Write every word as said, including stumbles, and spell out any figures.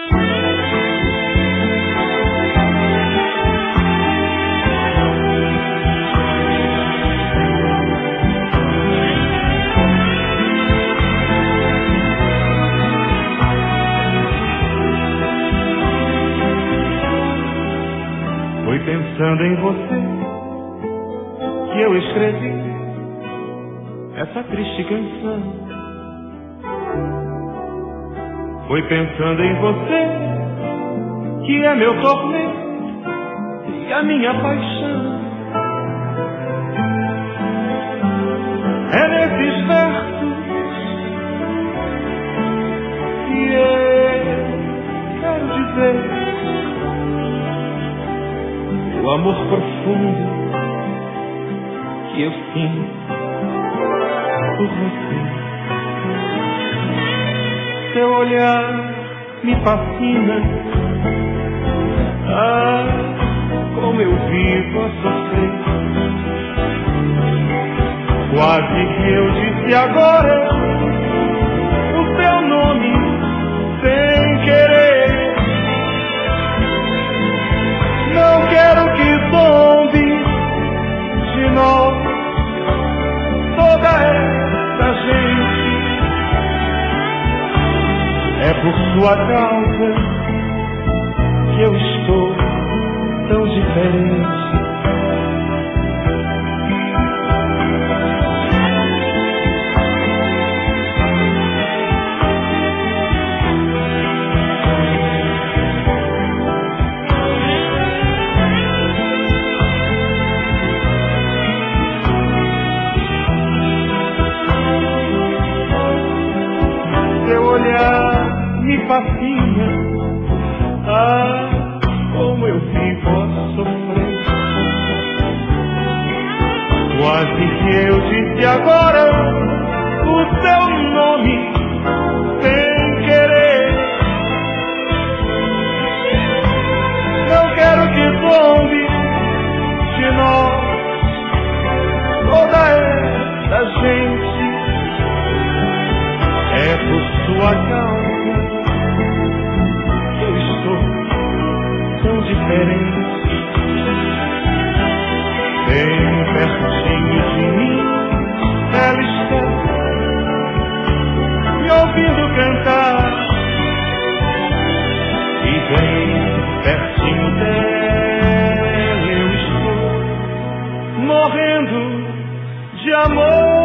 Foi pensando em você que eu escrevi essa triste canção. Foi pensando em você que é meu tormento e a minha paixão. É nesses versos que eu quero dizer o amor profundo que eu sinto por você. Seu olhar me fascina, ah, como eu vivo a sofrer. Quase que eu disse agora o seu nome sem querer. Não quero que zombe de nós toda essa gente. É por sua causa que eu estou tão diferente. Me fascina, ah, como eu vivo a sofrer. Quase que eu disse agora o seu nome sem querer. Não quero que zombe de nós toda essa gente. É por sua causa que eu estou tão diferente. Bem pertinho de mim ela está, me ouvindo cantar. E bem pertinho dela eu estou morrendo de amor.